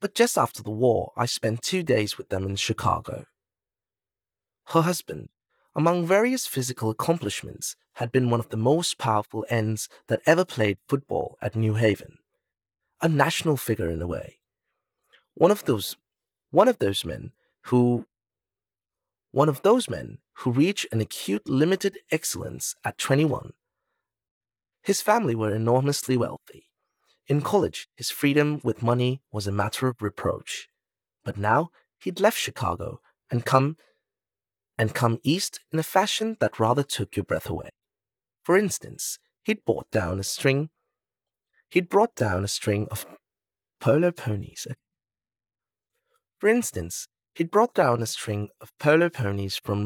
but just after the war, I spent 2 days with them in Chicago. Her husband, among various physical accomplishments, had been one of the most powerful ends that ever played football at New Haven. A national figure in a way. One of those one of those men who one of those men who reach an acute limited excellence at 21. His family were enormously wealthy. In college, his freedom with money was a matter of reproach. But now he'd left Chicago and come east in a fashion that rather took your breath away. For instance, he'd brought down a string of polo ponies. For instance, he'd brought down a string of polo ponies from